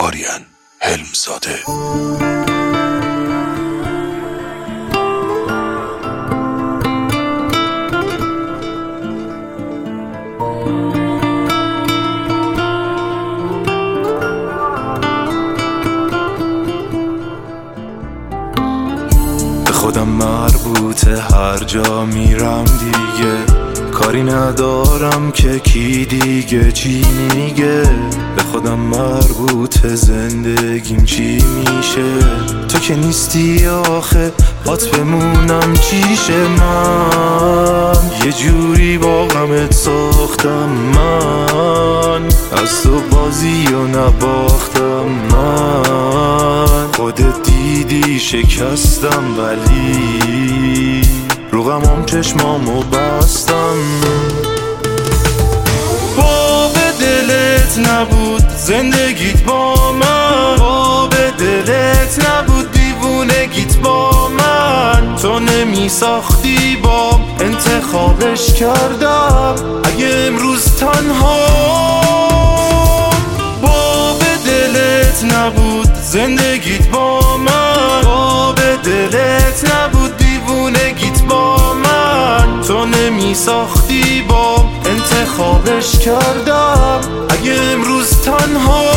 آریان حلمزاده. به خودم مربوطه، هر جا میرم دیگه کاری ندارم که کی دیگه چی میگه. به خودم مربوطه زندگیم چی میشه. تو که نیستی آخه بات بمونم چیشه. من یه جوری با غمت ساختم، من از تو بازی و نباختم. من خودت دیدی شکستم، ولی رو غمام چشمامو بستم. با به دلت نبود زندگیت با من، با به دلت نبود دیوونگیت با من. تو نمی ساختی بام، انتخابش کردم. اگه امروز تنها با به دلت نبود زندگیت با من، با به دلت نبود دیوونگیت با من. تو نمی ساختی بام، انتخابش کردم. اگه امروز تنها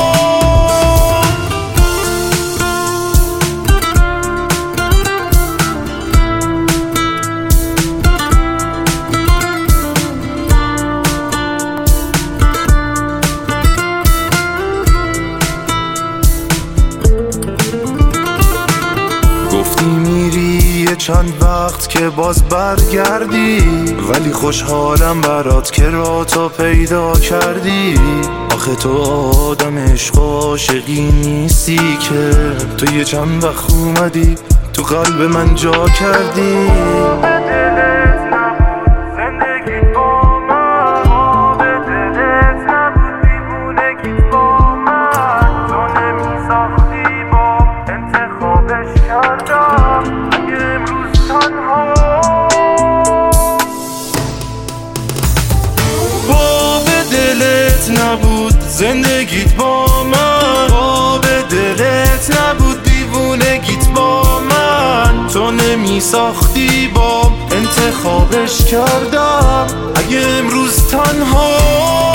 گفتی میری یه چند وقت که باز برگردی، ولی خوشحالم برات که راتو پیدا کردی. آخه تو آدم عشق و عاشقی نیستی که تو یه چند وقت اومدی تو قلب من جا کردی. نبود زندگیت با من، با به دلت نبود دیوونگیت با من. تو نمی ساختی بام، انتخابش کردم. اگه امروز تنها